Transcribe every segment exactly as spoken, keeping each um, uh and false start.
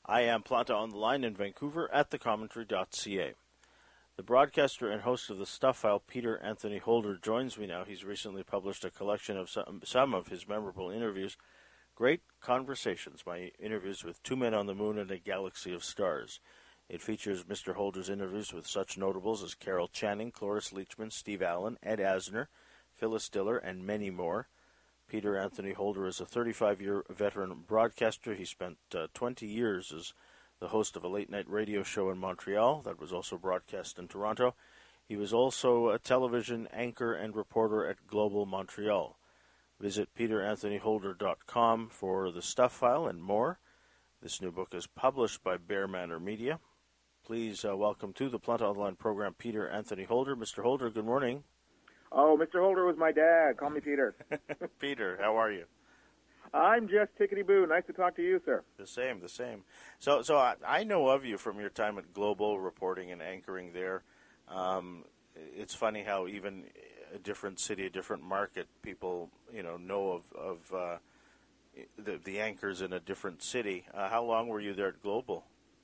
I am Planta on the line in Vancouver at the commentary dot c a. The broadcaster and host of The Stuff File, Peter Anthony Holder, joins me now. He's recently published a collection of some, some of his memorable interviews. Great Conversations, my interviews with two men on the moon and a galaxy of stars. It features Mister Holder's interviews with such notables as Carol Channing, Cloris Leachman, Steve Allen, Ed Asner, Phyllis Diller, and many more. Peter Anthony Holder is a thirty-five-year veteran broadcaster. He spent uh, twenty years as the host of a late-night radio show in Montreal that was also broadcast in Toronto. He was also a television anchor and reporter at Global Montreal. Visit peter anthony holder dot com for The Stuff File and more. This new book is published by Bear Manor Media. Please uh, welcome to the Planta Online program Peter Anthony Holder. Mister Holder, good morning. Oh, Mister Holder was my dad. Call me Peter. Peter, how are you? I'm just tickety-boo. Nice to talk to you, sir. The same, the same. So so I, I know of you from your time at Global, reporting and anchoring there. Um, it's funny how even a different city, a different market, people, you know, know of, of uh, the, the anchors in a different city. Uh, how long were you there at Global?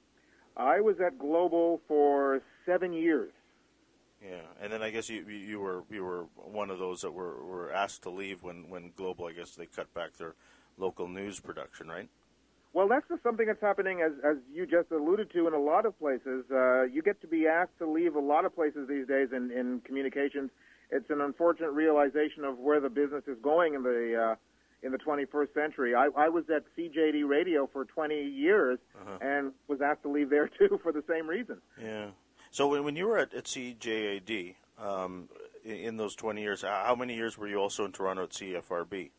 I was at Global for seven years. Yeah, and then I guess you you were you were one of those that were, were asked to leave when, when Global, I guess, they cut back their local news production, right? Well, that's just something that's happening, as as you just alluded to, in a lot of places. Uh, you get to be asked to leave a lot of places these days in, in communications. It's an unfortunate realization of where the business is going in the uh, in the twenty-first century. I, I was at C J D Radio for twenty years uh-huh. and was asked to leave there, too, for the same reason. Yeah. So when, when you were at, at C J A D, um, in, in those twenty years, how many years were you also in Toronto at C F R B?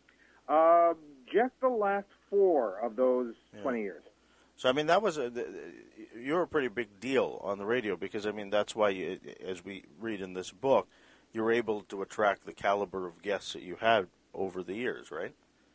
Uh, just the last four of those yeah. twenty years. So, I mean, that was a, you were a pretty big deal on the radio because, I mean, that's why, you, as we read in this book, you were able to attract the caliber of guests that you had over the years, right?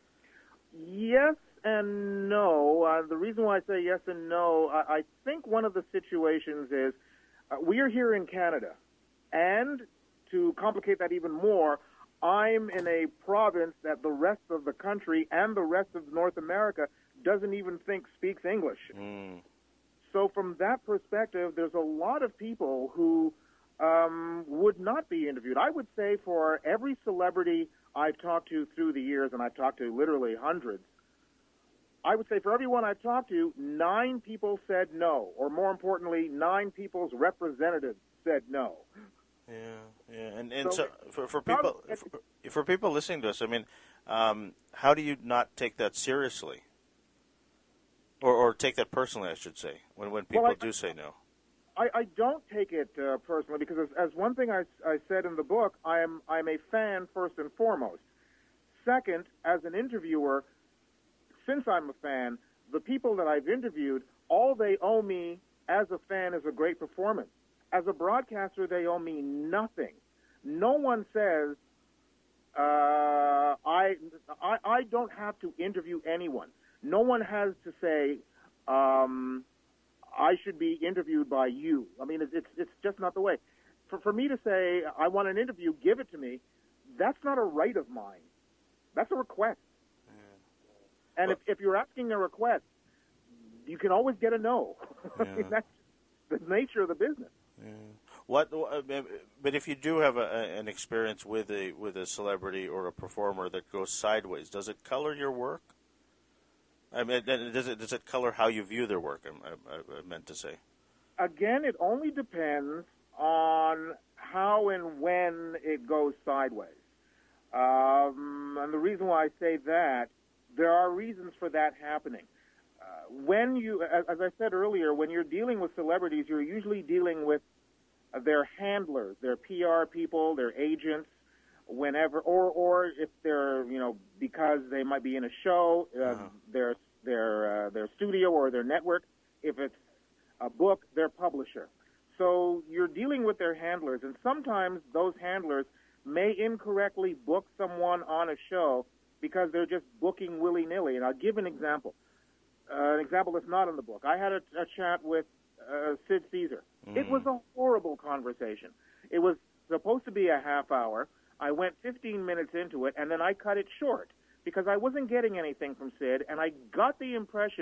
Yes and no. Uh, the reason why I say yes and no, I, I think one of the situations is uh, we are here in Canada, and to complicate that even more, I'm in a province that the rest of the country and the rest of North America doesn't even think speaks English. Mm. So from that perspective, there's a lot of people who um, would not be interviewed. I would say for every celebrity I've talked to through the years, and I've talked to literally hundreds, I would say for everyone I've talked to, nine people said no, or more importantly, nine people's representatives said no. Yeah, yeah, and and so, so for, for not, people for, for people listening to us, I mean, um, how do you not take that seriously, or or take that personally, I should say, when when people well, I, do say no? I, I don't take it uh, personally because, as, as one thing I, I said in the book, I am I'm a fan first and foremost. Second, as an interviewer, since I'm a fan, the people that I've interviewed, all they owe me as a fan is a great performance. As a broadcaster, they owe me nothing. No one says, uh, I, I, I don't have to interview anyone. No one has to say, um, I should be interviewed by you. I mean, it's, it's, it's just not the way. For, for me to say, I want an interview, give it to me, that's not a right of mine. That's a request. And if, if you're asking a request, you can always get a no. Yeah. I mean, that's the nature of the business. Yeah. What? But if you do have a, an experience with a with a celebrity or a performer that goes sideways, does it color your work? I mean, does it does it color how you view their work? I, I, I meant to say. Again, it only depends on how and when it goes sideways. Um, and the reason why I say that, there are reasons for that happening. Uh, when you, as, as I said earlier, when you're dealing with celebrities, you're usually dealing with uh, their handlers, their P R people, their agents, whenever, or or if they're, you know, because they might be in a show, uh, uh-huh. their their uh, their studio or their network. If it's a book, their publisher. So you're dealing with their handlers, and sometimes those handlers may incorrectly book someone on a show because they're just booking willy-nilly. And I'll give an example. Uh, an example that's not in the book. I had a, a chat with uh, Sid Caesar. Mm. It was a horrible conversation. It was supposed to be a half hour. I went fifteen minutes into it, and then I cut it short because I wasn't getting anything from Sid, and I got the impression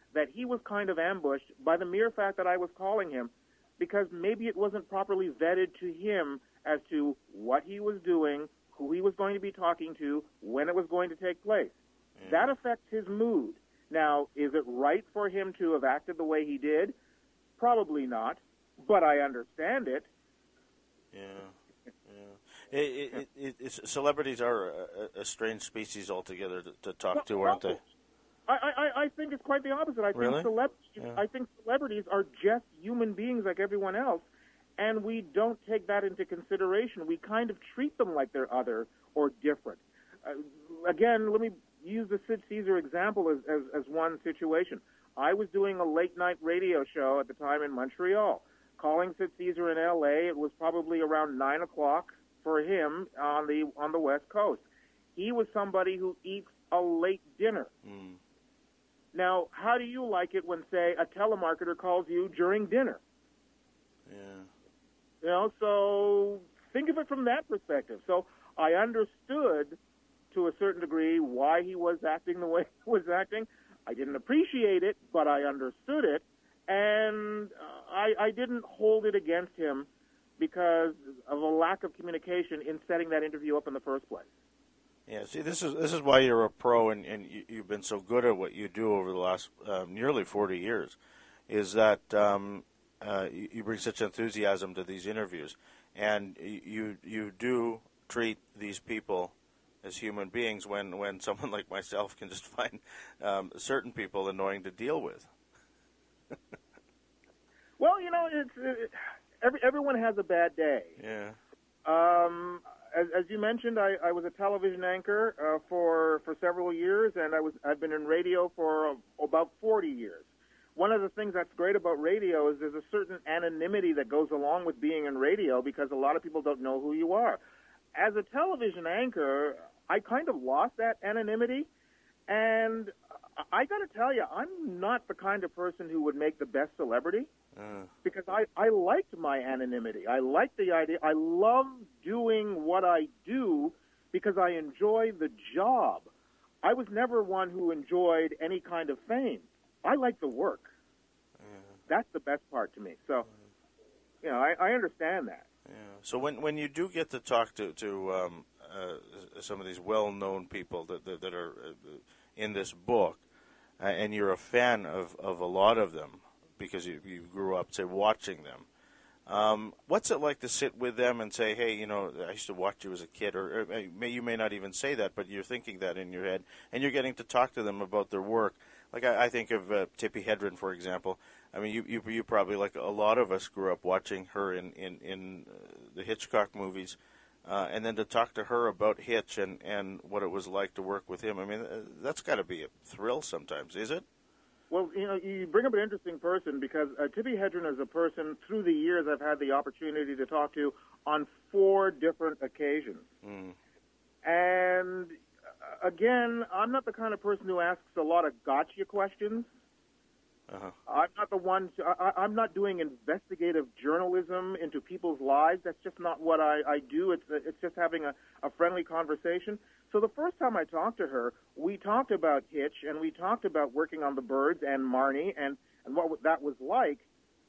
that he was kind of ambushed by the mere fact that I was calling him, because maybe it wasn't properly vetted to him as to what he was doing, who he was going to be talking to, when it was going to take place. Yeah. That affects his mood. Now, is it right for him to have acted the way he did? Probably not, but I understand it. Yeah. yeah. It, it, it, it, celebrities are a, a strange species altogether to, to talk well, to, aren't well, they? I, I, I think it's quite the opposite. I really? think celebrities, yeah. I think celebrities are just human beings like everyone else, and we don't take that into consideration. We kind of treat them like they're other or different. Uh, again, let me use the Sid Caesar example as, as, as one situation. I was doing a late-night radio show at the time in Montreal. Calling Sid Caesar in L A, it was probably around nine o'clock for him on the on the West Coast. He was somebody who eats a late dinner. Mm. Now, how do you like it when, say, a telemarketer calls you during dinner? Yeah. You know, so think of it from that perspective. So I understood to a certain degree why he was acting the way he was acting. I didn't appreciate it, but I understood it, and uh, I, I didn't hold it against him because of a lack of communication in setting that interview up in the first place. Yeah, see, this is this is why you're a pro, and, and you, you've been so good at what you do over the last uh, nearly forty years, is that um, uh, you, you bring such enthusiasm to these interviews, and you you do treat these people as human beings when, when someone like myself can just find um, certain people annoying to deal with. Well, you know, it's it, every everyone has a bad day. Yeah. Um, as, as you mentioned, I, I was a television anchor uh, for for several years, and I was I've been in radio for uh, about forty years. One of the things that's great about radio is there's a certain anonymity that goes along with being in radio because a lot of people don't know who you are. As a television anchor, I kind of lost that anonymity, and I got to tell you, I'm not the kind of person who would make the best celebrity. Uh. Because I, I liked my anonymity. I liked the idea. I love doing what I do because I enjoy the job. I was never one who enjoyed any kind of fame. I like the work. Uh. That's the best part to me. So, you know, I, I understand that. Yeah. So when when you do get to talk to to um, uh, some of these well-known people that that, that are in this book, uh, and you're a fan of, of a lot of them, because you, you grew up, say, watching them. Um, what's it like to sit with them and say, hey, you know, I used to watch you as a kid, or, or may, you may not even say that, but you're thinking that in your head, and you're getting to talk to them about their work. Like I, I think of uh, Tippi Hedren, for example. I mean, you, you you probably, like a lot of us, grew up watching her in, in, in uh, the Hitchcock movies, uh, and then to talk to her about Hitch and, and what it was like to work with him. I mean, uh, that's got to be a thrill sometimes, is it? Well, you know, you bring up an interesting person because uh, Tippi Hedren is a person through the years I've had the opportunity to talk to on four different occasions. Mm. And, uh, again, I'm not the kind of person who asks a lot of gotcha questions. Uh-huh. I'm not the one. To, I, I'm not doing investigative journalism into people's lives. That's just not what I, I do. It's it's just having a, a friendly conversation. So the first time I talked to her, we talked about Hitch, and we talked about working on The Birds and Marnie and, and what that was like.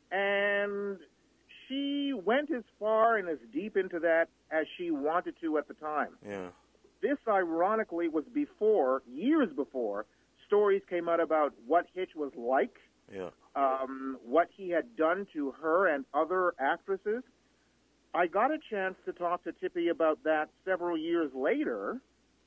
And she went as far and as deep into that as she wanted to at the time. Yeah. This, ironically, was before, years before, stories came out about what Hitch was like. Yeah. Um, what he had done to her and other actresses. I got a chance to talk to Tippi about that several years later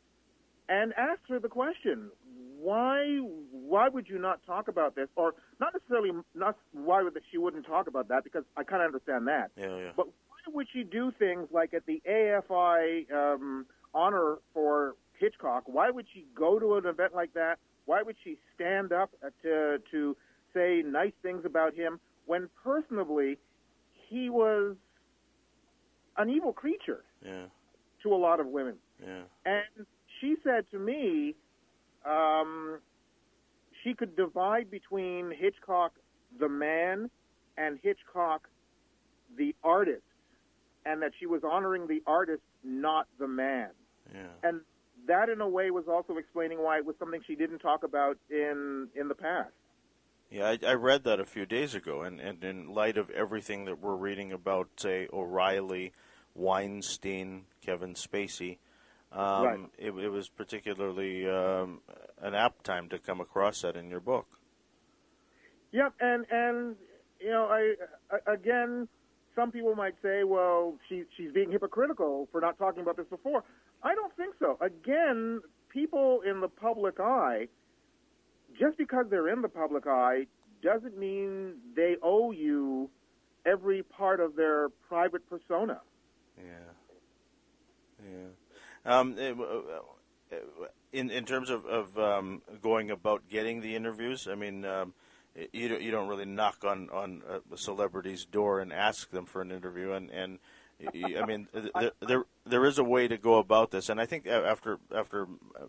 and asked her the question, why why would you not talk about this? Or not necessarily not why would she wouldn't talk about that, because I kind of understand that. Yeah, yeah. But why would she do things like at the A F I um, honor for Hitchcock, why would she go to an event like that? Why would she stand up to to say nice things about him when personally he was an evil creature yeah. to a lot of women? Yeah. And she said to me um, she could divide between Hitchcock the man and Hitchcock the artist, and that she was honoring the artist, not the man. Yeah. And that, in a way, was also explaining why it was something she didn't talk about in in the past. Yeah, I, I read that a few days ago, and, and in light of everything that we're reading about, say, O'Reilly, Weinstein, Kevin Spacey, um, Right. it, it was particularly um, an apt time to come across that in your book. Yep, and and you know, I, I again, some people might say, well, she she's being hypocritical for not talking about this before. I don't think so. Again, people in the public eye, just because they're in the public eye, doesn't mean they owe you every part of their private persona. Yeah, yeah. Um, it, uh, in in terms of of um, going about getting the interviews, I mean. Um, You don't, you don't really knock on, on a celebrity's door and ask them for an interview, and, and I mean there, there there is a way to go about this, and I think after after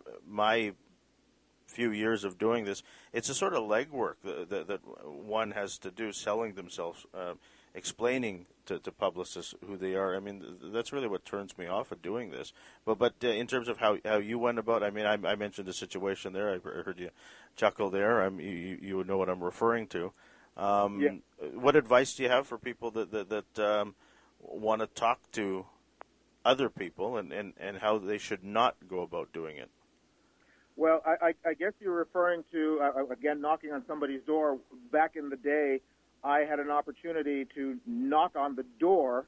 my few years of doing this, it's a sort of legwork that, that, that one has to do, selling themselves, uh, explaining to, to publicists who they are. I mean, that's really what turns me off of doing this. But but uh, in terms of how, how you went about, I mean, I, I mentioned the situation there. I heard you chuckle there. I'm, you you would know what I'm referring to. Um, Yeah. What advice do you have for people that that, that um, want to talk to other people, and, and, and how they should not go about doing it? Well, I, I, I guess you're referring to, uh, again, knocking on somebody's door. Back in the day, I had an opportunity to knock on the door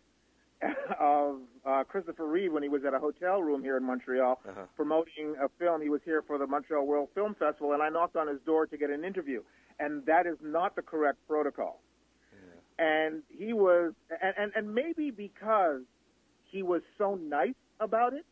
of uh, Christopher Reeve when he was at a hotel room here in Montreal Uh-huh. promoting a film. He was here for the Montreal World Film Festival, and I knocked on his door to get an interview. And that is not the correct protocol. Yeah. And he was, and, and, and maybe because he was so nice about it,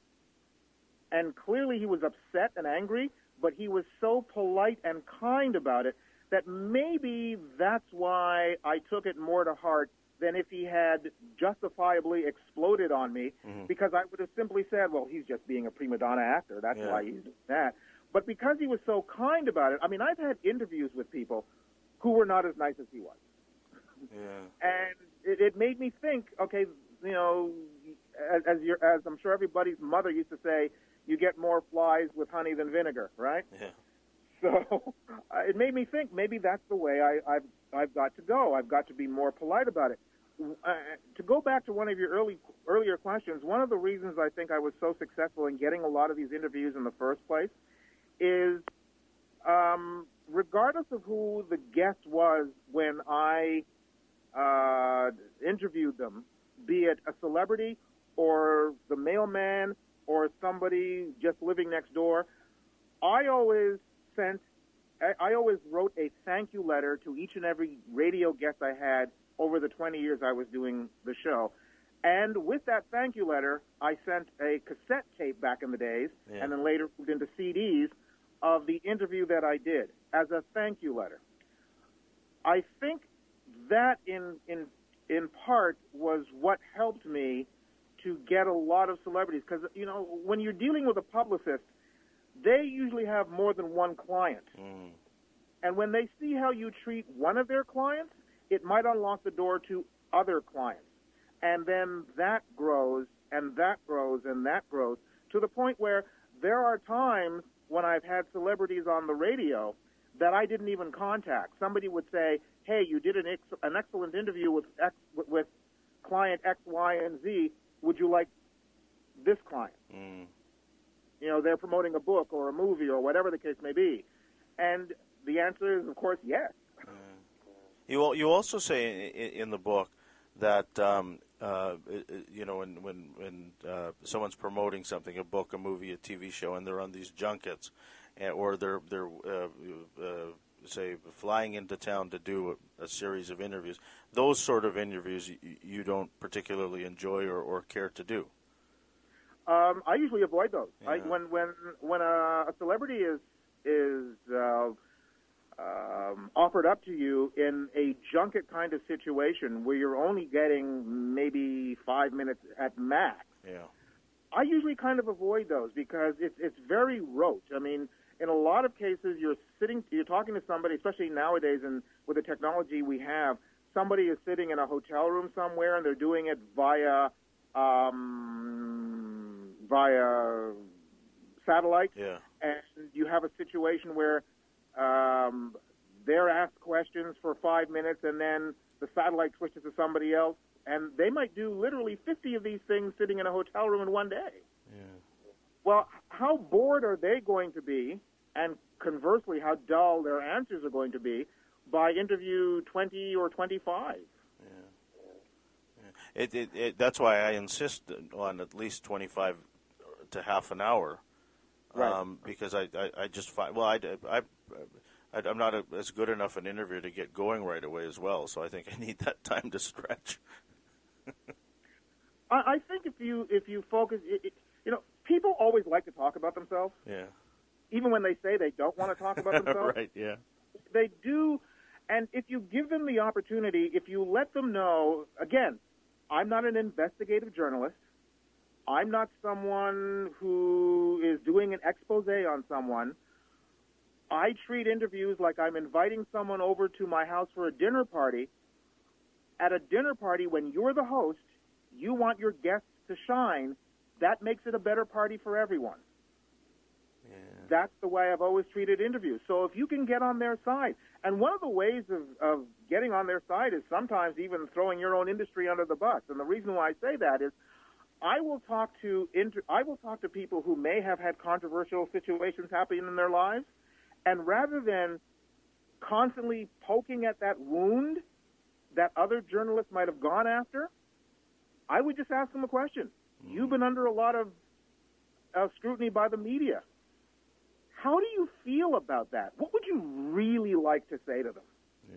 and clearly he was upset and angry, but he was so polite and kind about it that maybe that's why I took it more to heart than if he had justifiably exploded on me, mm-hmm. because I would have simply said, well, he's just being a prima donna actor. That's yeah. why he's doing that. But because he was so kind about it, I mean, I've had interviews with people who were not as nice as he was. Yeah. And it, it made me think, okay, you know, as, as, you're, as I'm sure everybody's mother used to say, you get more flies with honey than vinegar, right? Yeah. So uh, it made me think maybe that's the way I, I've, I've got to go. I've got to be more polite about it. Uh, to go back to one of your early earlier questions, one of the reasons I think I was so successful in getting a lot of these interviews in the first place is um, regardless of who the guest was when I uh, interviewed them, be it a celebrity or the mailman or somebody just living next door, I always sent, I always wrote a thank you letter to each and every radio guest I had over the twenty years I was doing the show. And with that thank you letter, I sent a cassette tape back in the days, yeah. and then later moved into C Ds of the interview that I did as a thank you letter. I think that in in in part was what helped me to get a lot of celebrities, because, you know, when you're dealing with a publicist, they usually have more than one client. Mm. And when they see how you treat one of their clients, it might unlock the door to other clients. And then that grows, and that grows, and that grows, to the point where there are times when I've had celebrities on the radio that I didn't even contact. Somebody would say, hey, you did an, ex- an excellent interview with, X, with client X, Y, and Z. Would you like this client? Mm. You know, they're promoting a book or a movie or whatever the case may be. And the answer is, of course, yes. Mm. You you also say in, in the book that, um, uh, you know, when, when, when uh, someone's promoting something, a book, a movie, a T V show, and they're on these junkets, or they're, they're uh, uh, say, flying into town to do a, a series of interviews, those sort of interviews you, you don't particularly enjoy or, or care to do. Um, I usually avoid those. Yeah. I, when when when a, a celebrity is is uh, um, offered up to you in a junket kind of situation where you're only getting maybe five minutes at max, yeah. I usually kind of avoid those because it's it's very rote. I mean, in a lot of cases, you're sitting, you're talking to somebody, especially nowadays, and with the technology we have, somebody is sitting in a hotel room somewhere, and they're doing it via um, via satellite. Yeah. And you have a situation where um, they're asked questions for five minutes, and then the satellite switches to somebody else, and they might do literally fifty of these things sitting in a hotel room in one day. Yeah. Well, how bored are they going to be, and conversely, how dull their answers are going to be by interview twenty or twenty-five? Yeah. It, it, it, that's why I insist on at least twenty-five to half an hour, Right. um, because I, I, I just find, well, I, I, I, I'm not a, as good enough an interviewer to get going right away as well, so I think I need that time to stretch. I, I think if you if you focus, it, it, you know, people always like to talk about themselves, Yeah. even when they say they don't want to talk about themselves. Right, yeah. They do, and if you give them the opportunity, if you let them know, again, I'm not an investigative journalist. I'm not someone who is doing an expose on someone. I treat interviews like I'm inviting someone over to my house for a dinner party. At a dinner party, when you're the host, you want your guests to shine. That makes it a better party for everyone. Yeah. That's the way I've always treated interviews. So if you can get on their side, and one of the ways of, of getting on their side is sometimes even throwing your own industry under the bus. And the reason why I say that is I will talk to inter- I will talk to people who may have had controversial situations happen in their lives, and rather than constantly poking at that wound that other journalists might have gone after, I would just ask them a question. Mm-hmm. You've been under a lot of uh, scrutiny by the media. How do you feel about that? What would you really like to say to them? Yeah.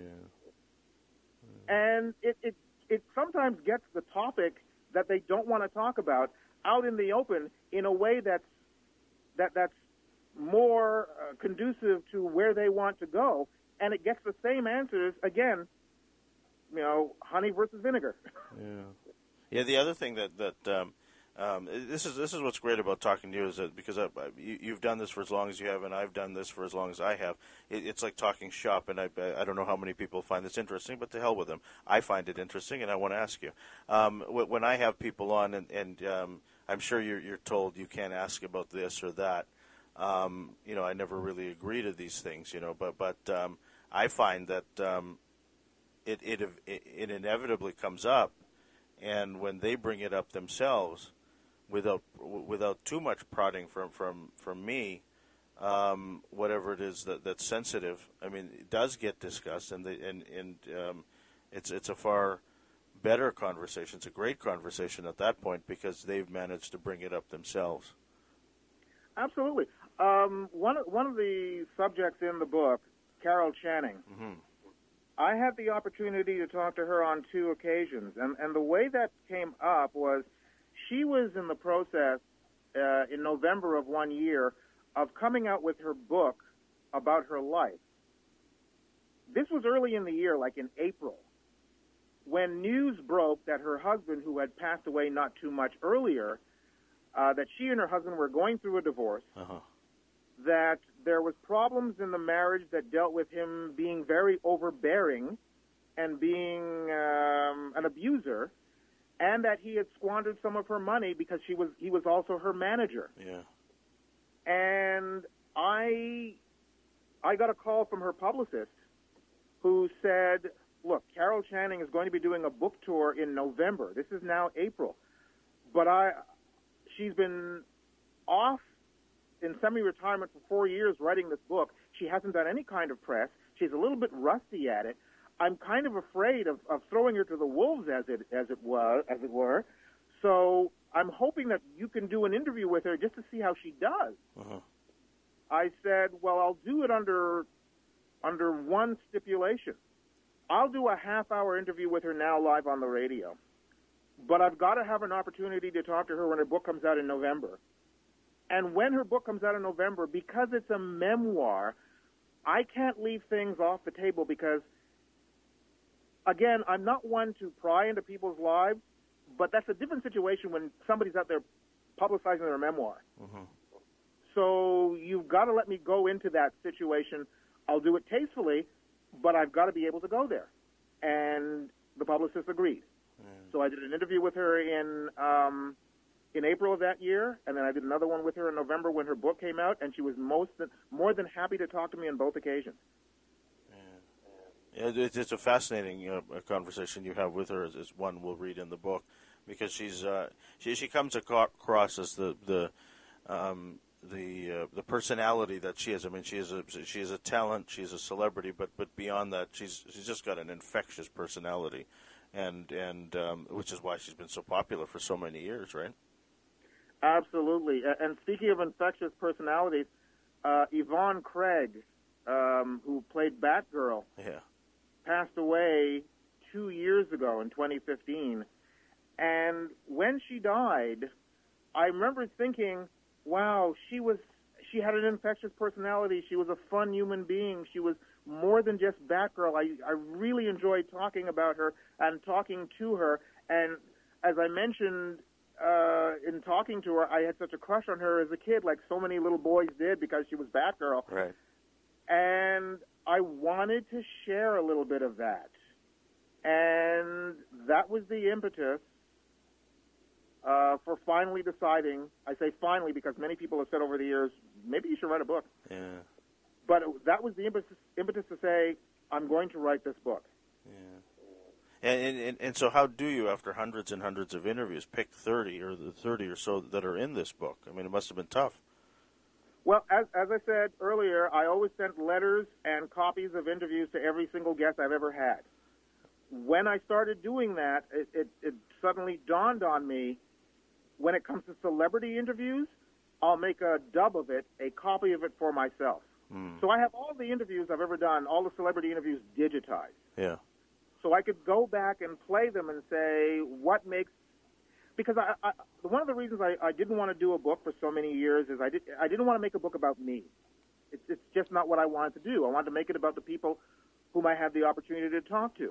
Yeah. And it, it, it sometimes gets the topic that they don't want to talk about out in the open in a way that's, that, that's more uh, conducive to where they want to go, and it gets the same answers, again, you know, honey versus vinegar. Yeah. Yeah, the other thing that, that um, um, this is this is what's great about talking to you is that because I, I, you, you've done this for as long as you have, and I've done this for as long as I have. It, it's like talking shop, and I, I don't know how many people find this interesting, but to hell with them. I find it interesting, and I want to ask you. Um, when I have people on, and, and um, I'm sure you're, you're told you can't ask about this or that, um, you know, I never really agree to these things, you know, but, but um, I find that um, it, it, it, it inevitably comes up, and when they bring it up themselves, without without too much prodding from from from me, um, whatever it is that, that's sensitive, I mean, it does get discussed, and they, and and um, it's it's a far better conversation. It's a great conversation at that point because they've managed to bring it up themselves. Absolutely. Um, one one of the subjects in the book, Carol Channing. Mm-hmm. I had the opportunity to talk to her on two occasions, and, and the way that came up was she was in the process uh, in November of one year of coming out with her book about her life. This was early in the year, like in April, when news broke that her husband, who had passed away not too much earlier, uh, that she and her husband were going through a divorce, uh-huh. that there was problems in the marriage that dealt with him being very overbearing and being um, an abuser, and that he had squandered some of her money because she was he was also her manager. Yeah. And I I got a call from her publicist who said, look, Carol Channing is going to be doing a book tour in November. This is now April. But I she's been off in semi-retirement for four years writing this book. She hasn't done any kind of press. She's a little bit rusty at it. I'm kind of afraid of, of throwing her to the wolves, as it as it was, as it were. So I'm hoping that you can do an interview with her just to see how she does. Uh-huh. I said, well, I'll do it under under one stipulation. I'll do a half-hour interview with her now live on the radio, but I've got to have an opportunity to talk to her when her book comes out in November. And when her book comes out in November, because it's a memoir, I can't leave things off the table because, again, I'm not one to pry into people's lives, but that's a different situation when somebody's out there publicizing their memoir. Mm-hmm. So you've got to let me go into that situation. I'll do it tastefully, but I've got to be able to go there. And the publicist agreed. Mm. So I did an interview with her in... Um, in April of that year, and then I did another one with her in November when her book came out, and she was most than, more than happy to talk to me on both occasions. Yeah. It, it's a fascinating uh, conversation you have with her, as, as one will read in the book, because she's uh, she she comes across as the the um, the uh, the personality that she is. I mean, she is a she is a talent, she's a celebrity, but but beyond that, she's she's just got an infectious personality, and and um, which is why she's been so popular for so many years, right? Absolutely. And speaking of infectious personalities, uh, Yvonne Craig, um, who played Batgirl, yeah. passed away two years ago in twenty fifteen. And when she died, I remember thinking, wow, she was she had an infectious personality. She was a fun human being. She was more than just Batgirl. I, I really enjoyed talking about her and talking to her. And as I mentioned uh, in talking to her, I had such a crush on her as a kid, like so many little boys did, because she was Batgirl. Right. And I wanted to share a little bit of that. And that was the impetus uh, for finally deciding. I say finally because many people have said over the years, maybe you should write a book. Yeah. But it, that was the impetus, impetus to say, I'm going to write this book. Yeah. And, and and so how do you, after hundreds and hundreds of interviews, pick thirty or the thirty or so that are in this book? I mean, it must have been tough. Well, as, as I said earlier, I always sent letters and copies of interviews to every single guest I've ever had. When I started doing that, it, it, it suddenly dawned on me, when it comes to celebrity interviews, I'll make a dub of it, a copy of it for myself. Mm. So I have all the interviews I've ever done, all the celebrity interviews digitized. Yeah. So I could go back and play them and say what makes, because I, I, one of the reasons I, I didn't want to do a book for so many years is I, did, I didn't want to make a book about me. It's, it's just not what I wanted to do. I wanted to make it about the people whom I had the opportunity to talk to.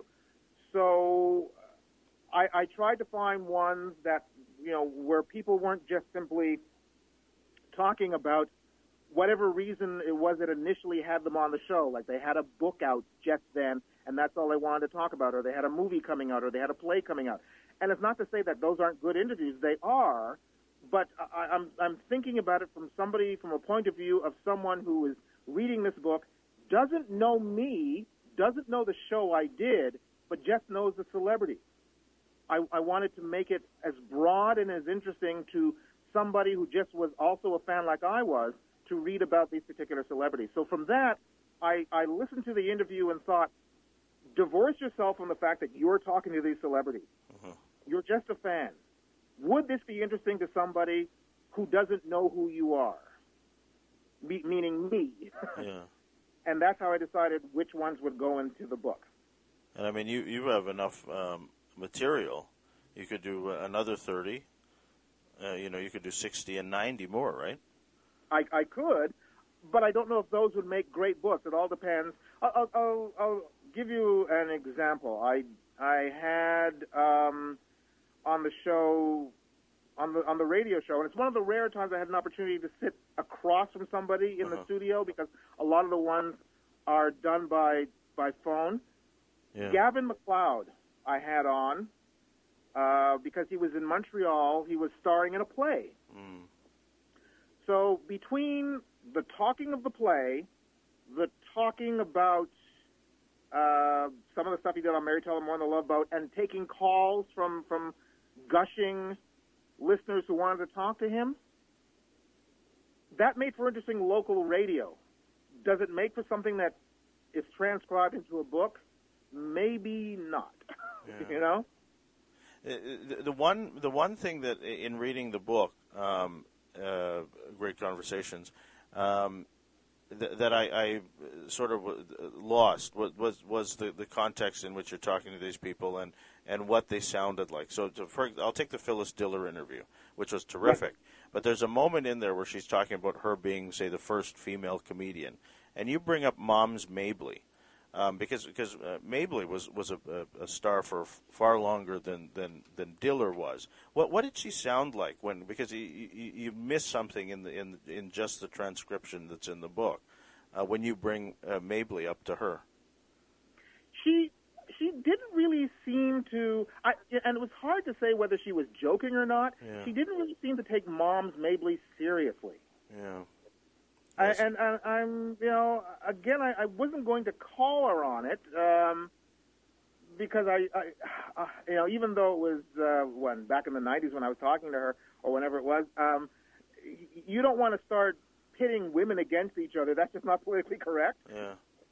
So I, I tried to find ones that, you know, where people weren't just simply talking about whatever reason it was that initially had them on the show. Like they had a book out just then, and that's all they wanted to talk about, or they had a movie coming out, or they had a play coming out. And it's not to say that those aren't good interviews. They are, but I, I'm, I'm thinking about it from somebody, from a point of view of someone who is reading this book, doesn't know me, doesn't know the show I did, but just knows the celebrity. I, I wanted to make it as broad and as interesting to somebody who just was also a fan like I was to read about these particular celebrities. So from that, I, I listened to the interview and thought, divorce yourself from the fact that you're talking to these celebrities. Mm-hmm. You're just a fan. Would this be interesting to somebody who doesn't know who you are? Me, meaning me. Yeah. And that's how I decided which ones would go into the book. And I mean, you, you have enough um, material. You could do uh, another thirty. Uh, you know, you could do sixty and ninety more, right? I, I could, but I don't know if those would make great books. It all depends. I'll, I'll, I'll give you an example. I I had um, on the show, on the on the radio show, and it's one of the rare times I had an opportunity to sit across from somebody in uh-huh. the studio, because a lot of the ones are done by by phone. Yeah. Gavin MacLeod I had on uh, because he was in Montreal. He was starring in a play. Mm. So between the talking of the play, the talking about uh, some of the stuff he did on Mary Tyler Moore and the Love Boat, and taking calls from, from gushing listeners who wanted to talk to him, that made for interesting local radio. Does it make for something that is transcribed into a book? Maybe not. Yeah. You know? The, the one the one thing that in reading the book, um, uh, Great Conversations, um, th- that I, I sort of lost was was, was the, the context in which you're talking to these people and, and what they sounded like. So to, for, I'll take the Phyllis Diller interview, which was terrific. Right. But there's a moment in there where she's talking about her being, say, the first female comedian. And you bring up Moms Mabley. Um, because because uh, Mabley was was a, a, a star for f- far longer than, than, than Diller was. What what did she sound like when? Because you, you, you miss something in the in in just the transcription that's in the book uh, when you bring uh, Mabley up to her. She she didn't really seem to, I, and it was hard to say whether she was joking or not. Yeah. She didn't really seem to take Moms Mabley seriously. Yeah. Yes. I, and, and I'm, you know, again, I, I wasn't going to call her on it um, because I, I uh, you know, even though it was uh, when back in the nineties when I was talking to her or whenever it was, um, you don't want to start pitting women against each other. That's just not politically correct. Yeah.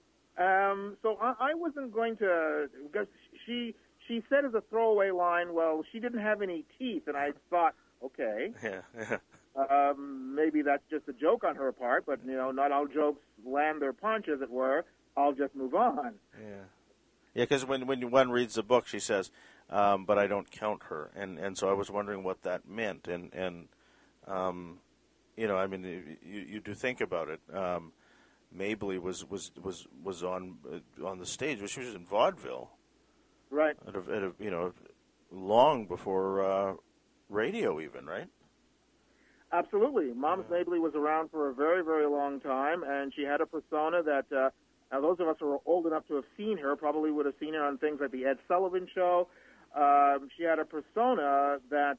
Um, so I, I wasn't going to, because she she said as a throwaway line, well, she didn't have any teeth, and I thought, okay, Yeah. Yeah. um, maybe that's just a joke on her part, but you know, not all jokes land their punch, as it were. I'll just move on. Yeah. Yeah, because when when one reads the book, she says, um, "But I don't count her," and and so I was wondering what that meant, and and um, you know, I mean, you you do think about it. Um, Mabley was was was was on uh, on the stage, but she was in vaudeville, Right. at a, at a, you know, long before uh, radio, even, right? Absolutely. Moms Yeah. Mabley was around for a very, very long time, and she had a persona that, uh, now those of us who are old enough to have seen her probably would have seen her on things like The Ed Sullivan Show. Um, she had a persona that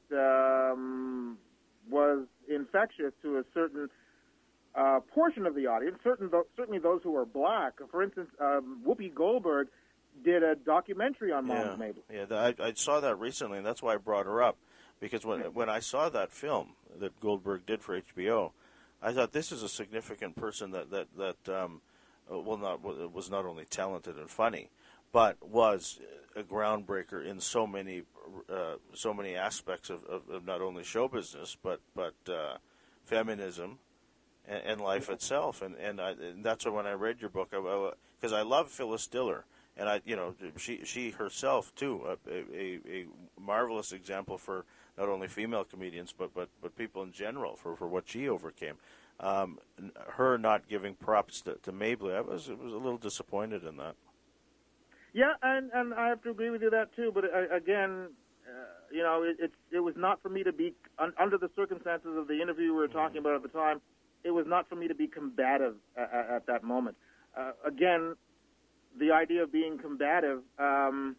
um, was infectious to a certain uh, portion of the audience, certain th- certainly those who are black. For instance, um, Whoopi Goldberg did a documentary on Moms Yeah, Mabley. yeah. I, I saw that recently, and that's why I brought her up. Because when when I saw that film that Goldberg did for H B O, I thought this is a significant person that that that um, well not was not only talented and funny, but was a groundbreaker in so many uh, so many aspects of, of, of not only show business but but uh, feminism and, and life itself. And and, I, and that's why when I read your book, because I, I, I love Phyllis Diller. And I, you know, she she herself too, a, a, a marvelous example for not only female comedians but, but, but people in general for, for what she overcame. Um, her not giving props to, to Mabley, I was was a little disappointed in that. Yeah, and, and I have to agree with you that too. But uh, again, uh, you know, it, it it was not for me to be un, under the circumstances of the interview we were talking about at the time. It was not for me to be combative at, at that moment. Uh, again. The idea of being combative, um,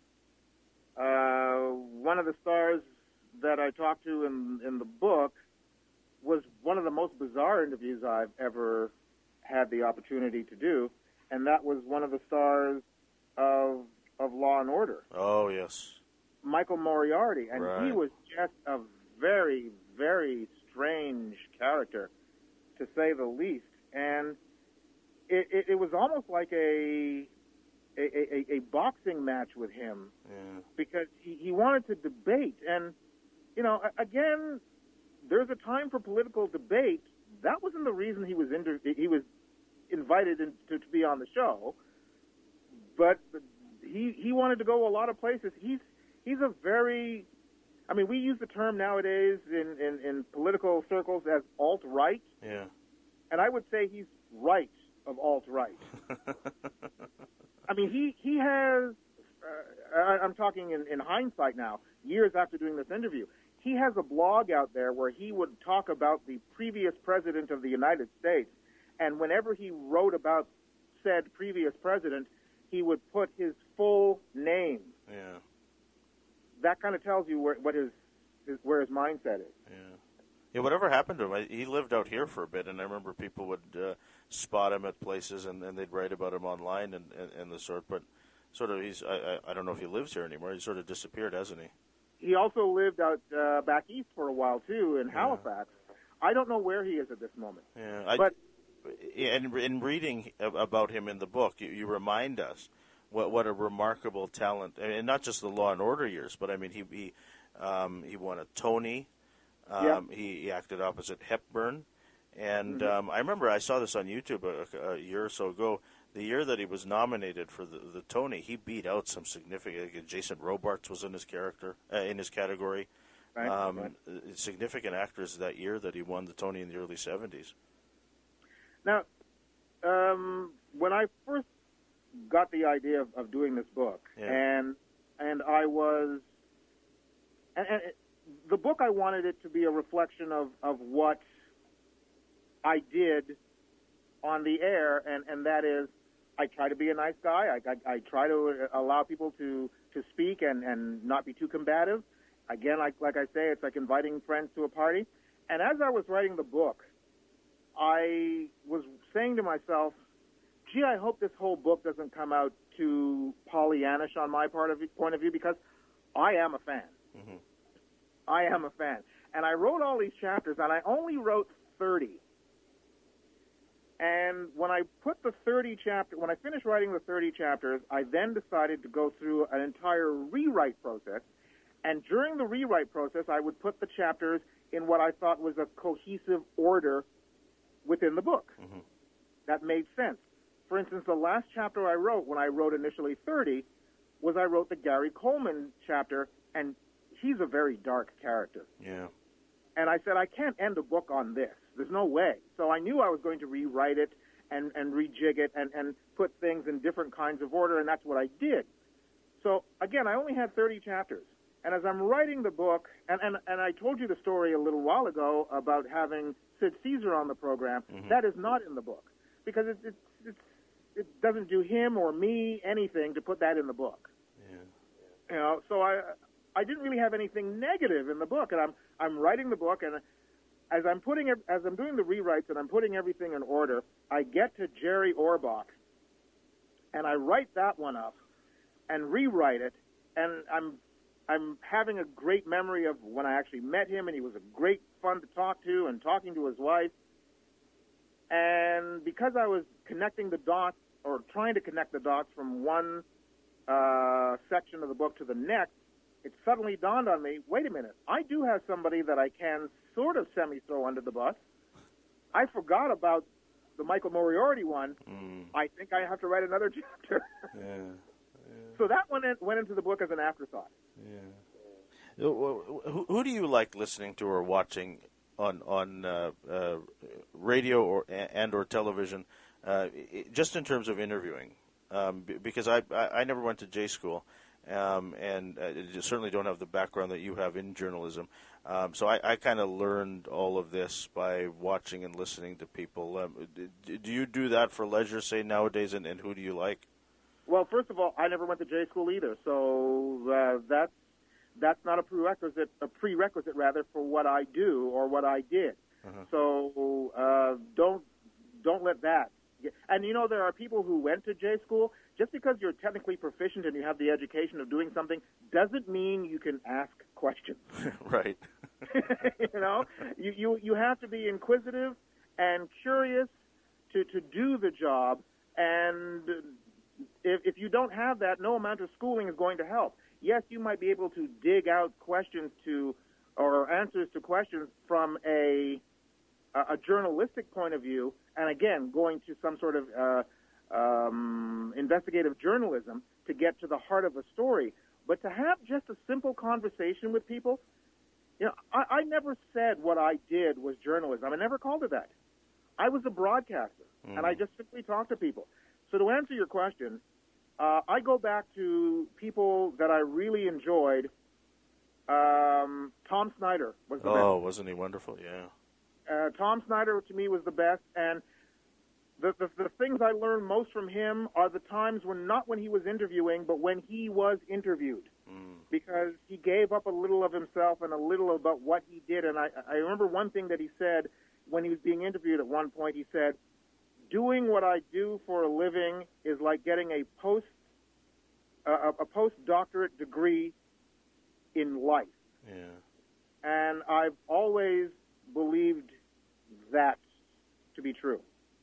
uh, one of the stars that I talked to in, in the book was one of the most bizarre interviews I've ever had the opportunity to do, and that was one of the stars of of Law and Order. Oh, yes. Michael Moriarty, and Right. he was just a very, very strange character, to say the least, and it, it, it was almost like a A, a, a boxing match with him Yeah. because he, he wanted to debate. And, you know, again, there's a time for political debate. That wasn't the reason he was inter- he was invited in to, to be on the show. But he he wanted to go a lot of places. He's he's a very, I mean, we use the term nowadays in, in, in political circles as alt-right. Yeah. And I would say he's right of alt-right. I mean, he, he has, uh, I, I'm talking in, in hindsight now, years after doing this interview, he has a blog out there where he would talk about the previous president of the United States, and whenever he wrote about said previous president, he would put his full name. Yeah. That kind of tells you where, what his, his, where his mindset is. Yeah. Yeah, whatever happened to him, I, he lived out here for a bit, and I remember people would uh, spot him at places, and, and they'd write about him online and, and, and the sort. But sort of, he's I, I don't know if he lives here anymore. He's sort of disappeared, hasn't he? He also lived out uh, back east for a while too, in Yeah. Halifax. I don't know where he is at this moment. Yeah, I, But in in reading about him in the book, you, you remind us what what a remarkable talent, and not just the Law and Order years, but I mean he he um, he won a Tony. Um, Yeah. he, he acted opposite Hepburn, and Mhm. um, I remember I saw this on YouTube a, a year or so ago. The year that he was nominated for the, the Tony, he beat out some significant. Jason Robards was in his character uh, in his category. Right, Um, right. Significant actors that year that he won the Tony in the early seventies. Now, um, when I first got the idea of, of doing this book, Yeah. and and I was, and, and it, the book I wanted it to be a reflection of, of what I did on the air, and, and that is, I try to be a nice guy. I, I, I try to allow people to, to speak and, and not be too combative. Again, like like I say, it's like inviting friends to a party. And as I was writing the book, I was saying to myself, gee, I hope this whole book doesn't come out too Pollyannish on my part of point of view, because I am a fan. Mm-hmm. I am a fan. And I wrote all these chapters, and I only wrote thirty. And when I put the thirty chapter, when I finished writing the thirty chapters, I then decided to go through an entire rewrite process. And during the rewrite process, I would put the chapters in what I thought was a cohesive order within the book. Mm-hmm. That made sense. For instance, the last chapter I wrote, when I wrote initially thirty, was I wrote the Gary Coleman chapter, and he's a very dark character. Yeah. And I said, I can't end a book on this. There's no way. So I knew I was going to rewrite it and, and rejig it and, and put things in different kinds of order, and that's what I did. So, again, I only had thirty chapters. And as I'm writing the book, and, and, and I told you the story a little while ago about having Sid Caesar on the program, mm-hmm. that is not in the book, because it, it, it, it doesn't do him or me anything to put that in the book. Yeah. You know, so I I didn't really have anything negative in the book, and I'm I'm writing the book, and as I'm putting it, as I'm doing the rewrites and I'm putting everything in order, I get to Jerry Orbach, and I write that one up and rewrite it, and I'm I'm having a great memory of when I actually met him, and he was a great fun to talk to, and talking to his wife. And because I was connecting the dots, or trying to connect the dots from one uh, section of the book to the next, it suddenly dawned on me, wait a minute, I do have somebody that I can sort of semi-throw under the bus. I forgot about the Michael Moriarty one. Mm. I think I have to write another chapter. Yeah. Yeah. So that one went into the book as an afterthought. Yeah. Who, who do you like listening to or watching on on uh, uh, radio or and or television, uh, just in terms of interviewing? Um, because I, I I never went to J school, um, and uh, certainly don't have the background that you have in journalism. Um, so I, I kind of learned all of this by watching and listening to people. Um, do you do that for leisure, say, nowadays, and, and who do you like? Well, first of all, I never went to J school either, so uh, that's that's not a prerequisite, a prerequisite rather, for what I do or what I did. Uh-huh. So uh, don't don't let that. Get, and you know, there are people who went to J school. Just because you're technically proficient and you have the education of doing something doesn't mean you can ask questions. Right. You know, you, you you have to be inquisitive and curious to to do the job, and If, if you don't have that, no amount of schooling is going to help. Yes, you might be able to dig out questions to, or answers to questions from a a journalistic point of view, and again, going to some sort of uh, um, investigative journalism to get to the heart of a story. But to have just a simple conversation with people, you know, I, I never said what I did was journalism. I never called it that. I was a broadcaster, mm. and I just simply talked to people. So to answer your question, uh, I go back to people that I really enjoyed. Um, Tom Snyder was the oh, best. Oh, wasn't he wonderful? Yeah. Uh, Tom Snyder, to me, was the best. And the, the the things I learned most from him are the times when, not when he was interviewing, but when he was interviewed. Mm. Because he gave up a little of himself and a little about what he did. And I, I remember one thing that he said when he was being interviewed at one point. He said, doing what I do for a living is like getting a post uh, a postdoctorate degree in life. Yeah. And I've always believed that to be true.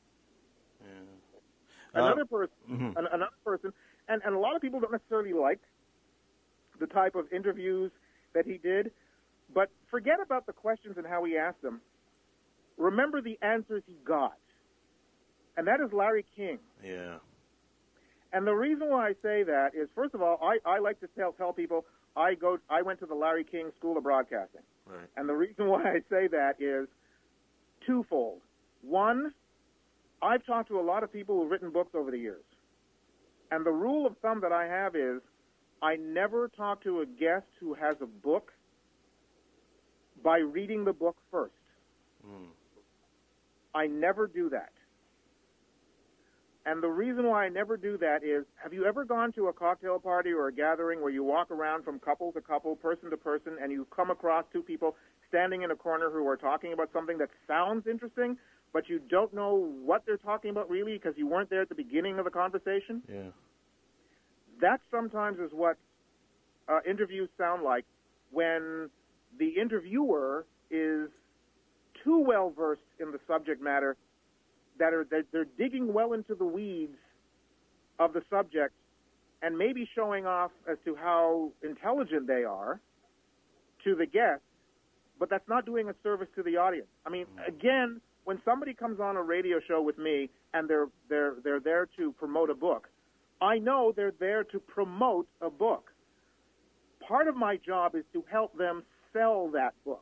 Yeah. Another uh, person, mm-hmm. an, another person, and, and a lot of people don't necessarily like the type of interviews that he did, but forget about the questions and how he asked them. Remember the answers he got. And that is Larry King. Yeah. And the reason why I say that is, first of all, I, I like to tell tell people I go I went to the Larry King School of Broadcasting. Right. And the reason why I say that is twofold. One, I've talked to a lot of people who've written books over the years. And the rule of thumb that I have is I never talk to a guest who has a book by reading the book first. Mm. I never do that. And the reason why I never do that is, have you ever gone to a cocktail party or a gathering where you walk around from couple to couple, person to person, and you come across two people standing in a corner who are talking about something that sounds interesting, but you don't know what they're talking about really because you weren't there at the beginning of the conversation. Yeah. That sometimes is what uh, interviews sound like when the interviewer is too well versed in the subject matter, that are they're, they're digging well into the weeds of the subject and maybe showing off as to how intelligent they are to the guest, but that's not doing a service to the audience. I mean, again, when somebody comes on a radio show with me and they're they're they're there to promote a book, I know they're there to promote a book. Part of my job is to help them sell that book.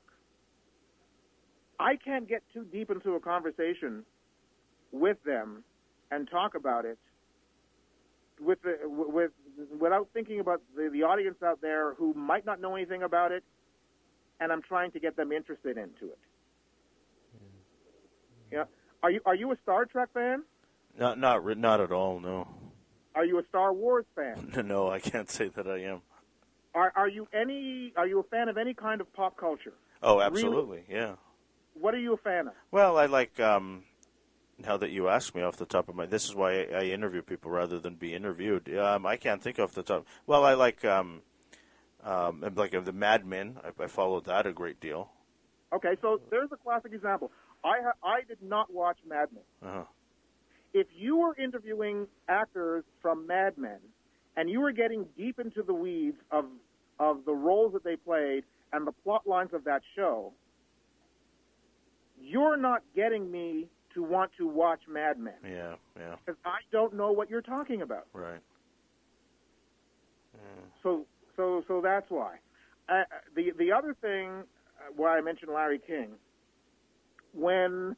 I can't get too deep into a conversation with them and talk about it with the, with without thinking about the, the audience out there who might not know anything about it, and I'm trying to get them interested into it. Yeah. Are you are you a Star Trek fan? Not not not at all. No. Are you a Star Wars fan? No, I can't say that I am. Are are you any are you a fan of any kind of pop culture? Oh, absolutely. Really? Yeah. What are you a fan of? Well, I like, um, now that you ask me off the top of my, this is why I, I interview people rather than be interviewed. Um, I can't think off the top. Well, I like, um, um, like uh, the Mad Men. I, I followed that a great deal. Okay, so there's a classic example. I ha- I did not watch Mad Men. Uh-huh. If you were interviewing actors from Mad Men and you were getting deep into the weeds of of the roles that they played and the plot lines of that show, you're not getting me to want to watch Mad Men. Yeah, yeah. Because I don't know what you're talking about. Right. Yeah. So, so, so that's why. Uh, the the other thing, uh, why I mentioned Larry King, when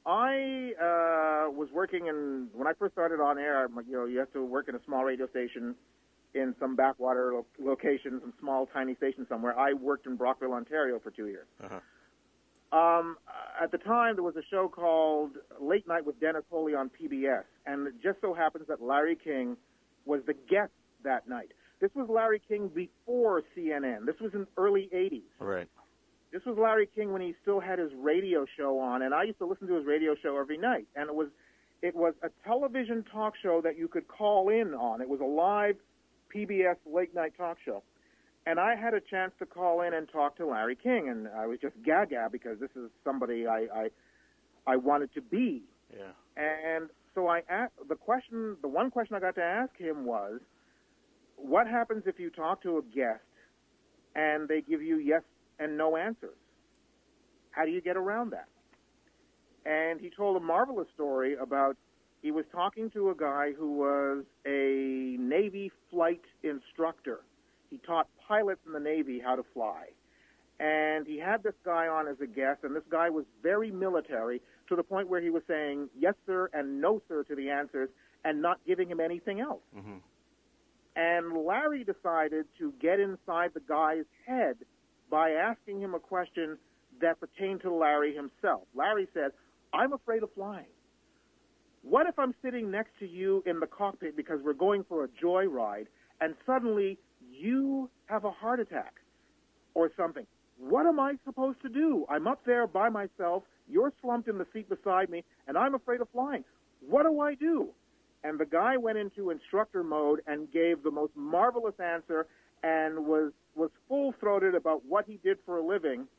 I uh, was working in, when I first started on air, you know, you have to work in a small radio station in some backwater lo- location, some small, tiny station somewhere. I worked in Brockville, Ontario for two years. Uh-huh. Um, at the time, there was a show called Late Night with Dennis Foley on P B S, and it just so happens that Larry King was the guest that night. This was Larry King before C N N. This was in the early eighties. Right. This was Larry King when he still had his radio show on, and I used to listen to his radio show every night. And it was it was a television talk show that you could call in on. It was a live P B S late night talk show. And I had a chance to call in and talk to Larry King, and I was just gaga because this is somebody I I, I wanted to be. Yeah. And so I asked, the question, the one question I got to ask him was, what happens if you talk to a guest and they give you yes and no answers? How do you get around that? And he told a marvelous story about, he was talking to a guy who was a Navy flight instructor. He taught pilots in the Navy how to fly. And he had this guy on as a guest, and this guy was very military to the point where he was saying yes, sir, and no, sir, to the answers and not giving him anything else. Mm-hmm. And Larry decided to get inside the guy's head by asking him a question that pertained to Larry himself. Larry said, I'm afraid of flying. What if I'm sitting next to you in the cockpit because we're going for a joyride, and suddenly you have a heart attack or something? What am I supposed to do? I'm up there by myself, you're slumped in the seat beside me, and I'm afraid of flying. What do I do? And the guy went into instructor mode and gave the most marvelous answer and was, was full-throated about what he did for a living.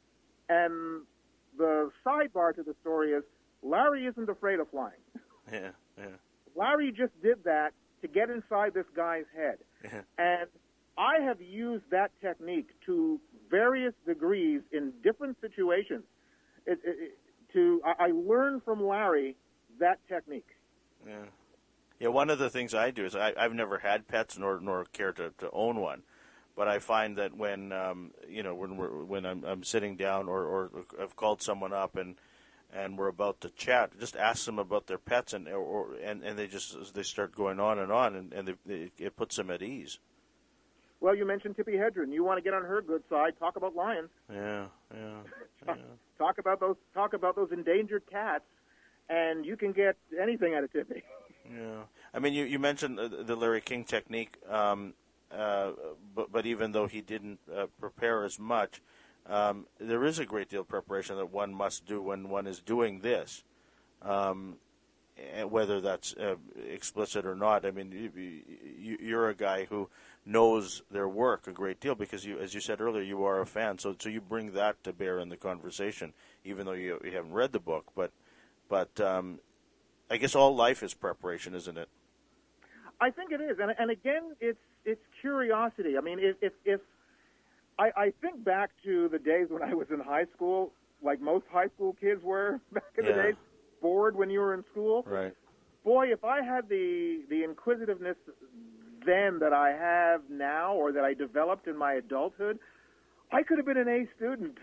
And the sidebar to the story is, Larry isn't afraid of flying. Yeah, yeah. Larry just did that to get inside this guy's head. Yeah. And I have used that technique to various degrees in different situations. It, it, it, to I, I learned from Larry that technique. Yeah. Yeah, one of the things I do is I, I've never had pets nor nor care to, to own one, but I find that when um, you know when we're, when I'm, I'm sitting down or, or I've called someone up and and we're about to chat, just ask them about their pets and or and, and they just they start going on and on and, and they, it puts them at ease. Well, you mentioned Tippi Hedren. You want to get on her good side? Talk about lions. Yeah, yeah. yeah. talk about those. Talk about those endangered cats, and you can get anything out of Tippi. Yeah, I mean, you, you mentioned the, the Larry King technique, um, uh, but, but even though he didn't uh, prepare as much, um, there is a great deal of preparation that one must do when one is doing this. um, whether that's uh, explicit or not. I mean, you, you're a guy who knows their work a great deal because, you, as you said earlier, you are a fan. So, so you bring that to bear in the conversation, even though you, you haven't read the book. But, but um, I guess all life is preparation, isn't it? I think it is, and and again, it's it's curiosity. I mean, if if, if I, I think back to the days when I was in high school, like most high school kids were back in yeah. the days, bored when you were in school. Right. Boy, if I had the the inquisitiveness then that I have now, or that I developed in my adulthood, I could have been an A student.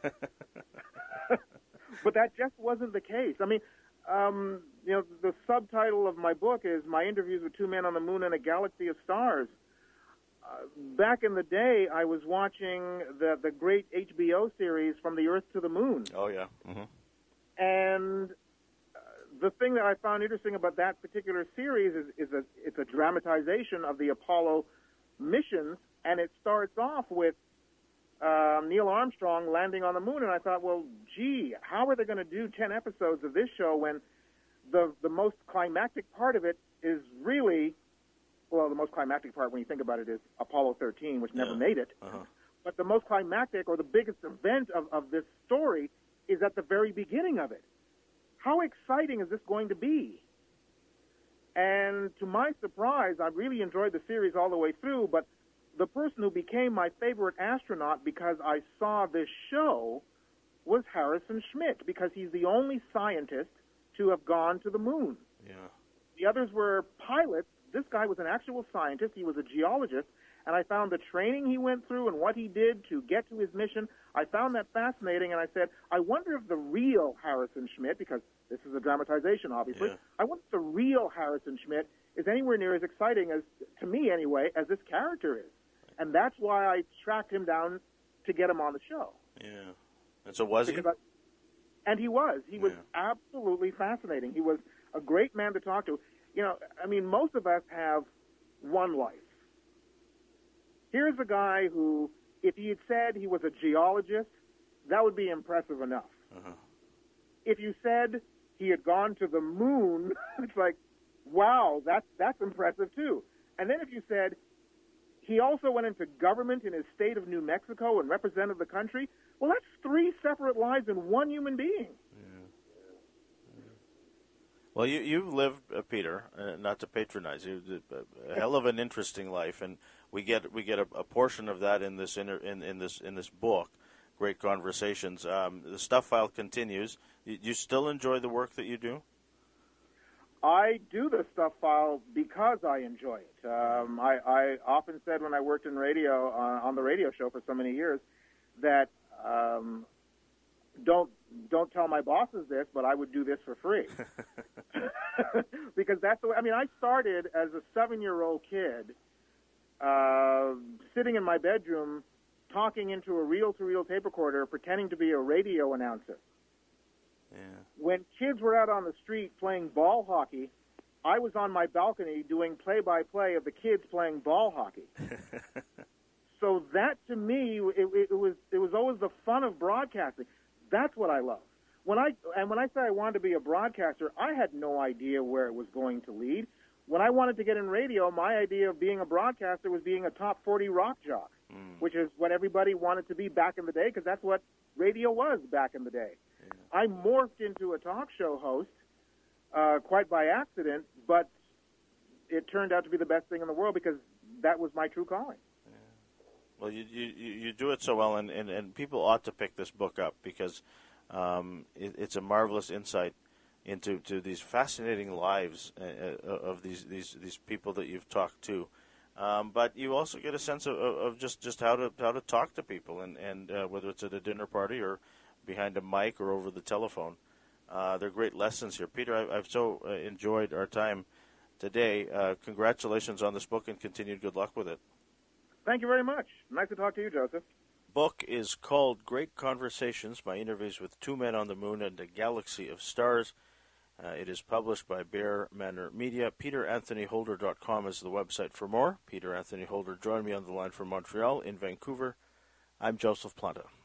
But that just wasn't the case. I mean. Um, you know, the subtitle of my book is My Interviews with Two Men on the Moon and a Galaxy of Stars. Uh, back in the day, I was watching the, the great H B O series From the Earth to the Moon. Oh, yeah. Mm-hmm. And uh, the thing that I found interesting about that particular series is, is a, it's a dramatization of the Apollo missions, and it starts off with Uh, Neil Armstrong landing on the moon, and I thought, well, gee, how are they going to do ten episodes of this show when the the most climactic part of it is really, well, the most climactic part when you think about it is Apollo thirteen, which never yeah. made it. Uh-huh. But the most climactic or the biggest event of, of this story is at the very beginning of it. How exciting is this going to be? And to my surprise, I really enjoyed the series all the way through, but the person who became my favorite astronaut because I saw this show was Harrison Schmitt, because he's the only scientist to have gone to the moon. Yeah. The others were pilots. This guy was an actual scientist. He was a geologist, and I found the training he went through and what he did to get to his mission. I found that fascinating, and I said, I wonder if the real Harrison Schmitt, because this is a dramatization, obviously, Yeah. I wonder if the real Harrison Schmitt is anywhere near as exciting, as to me anyway, as this character is. And that's why I tracked him down to get him on the show. Yeah. And so was because he? I, and he was. He was Yeah. absolutely fascinating. He was a great man to talk to. You know, I mean, most of us have one life. Here's a guy who, if he had said he was a geologist, that would be impressive enough. Uh-huh. If you said he had gone to the moon, it's like, wow, that's, that's impressive too. And then if you said, he also went into government in his state of New Mexico and represented the country. Well, that's three separate lives in one human being. Yeah. Yeah. Well, you, you've lived, uh, Peter, uh, not to patronize you, a hell of an interesting life, and we get we get a, a portion of that in this inter, in, in this in this book. Great conversations. Um, the Stuff File continues. You, you still enjoy the work that you do? I do the Stuff File because I enjoy it. Um, I, I often said when I worked in radio, uh, on the radio show for so many years, that um, don't don't tell my bosses this, but I would do this for free. Because that's the way, I mean, I started as a seven-year-old kid uh, sitting in my bedroom talking into a reel-to-reel tape recorder, pretending to be a radio announcer. Yeah. When kids were out on the street playing ball hockey, I was on my balcony doing play-by-play of the kids playing ball hockey. So that, to me, it, it was it was always the fun of broadcasting. That's what I love. When I and when I say I wanted to be a broadcaster, I had no idea where it was going to lead. When I wanted to get in radio, my idea of being a broadcaster was being a top forty rock jock, mm. which is what everybody wanted to be back in the day, because that's what radio was back in the day. Yeah. I morphed into a talk show host uh, quite by accident, but it turned out to be the best thing in the world because that was my true calling. Yeah. Well, you, you you do it so well, and, and, and people ought to pick this book up because um, it, it's a marvelous insight into to these fascinating lives uh, of these, these these people that you've talked to. Um, but you also get a sense of, of just, just how to how to talk to people, and, and uh, whether it's at a dinner party or behind a mic or over the telephone. Uh, they're great lessons here. Peter, I, I've so uh, enjoyed our time today. Uh, congratulations on this book and continued good luck with it. Thank you very much. Nice to talk to you, Joseph. Book is called Great Conversations, My Interviews with Two Men on the Moon and a Galaxy of Stars. Uh, it is published by Bear Manor Media. Peter Anthony Holder dot com is the website for more. Peter Anthony Holder joined me on the line from Montreal. In Vancouver, I'm Joseph Planta.